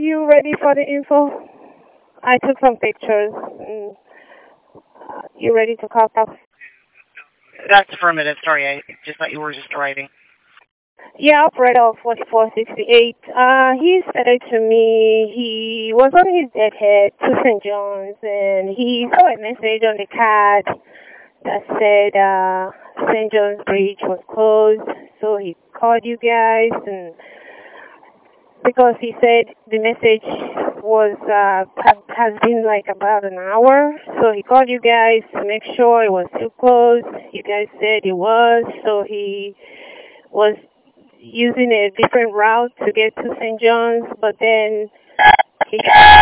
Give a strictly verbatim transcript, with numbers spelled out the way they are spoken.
you ready for the info? I took some pictures. And, uh, you ready to call up? That's affirmative. Sorry, I just thought you were just arriving. Yeah, operator forty-four sixty-eight. Uh, he said to me he was on his deadhead to Saint John's, and he saw a message on the card that said uh, Saint John's Bridge was closed. So he called you guys, and because he said the message was uh, ha- has been like about an hour, so he called you guys to make sure it was still closed. You guys said it was, so he was using a different route to get to Saint John's, but then he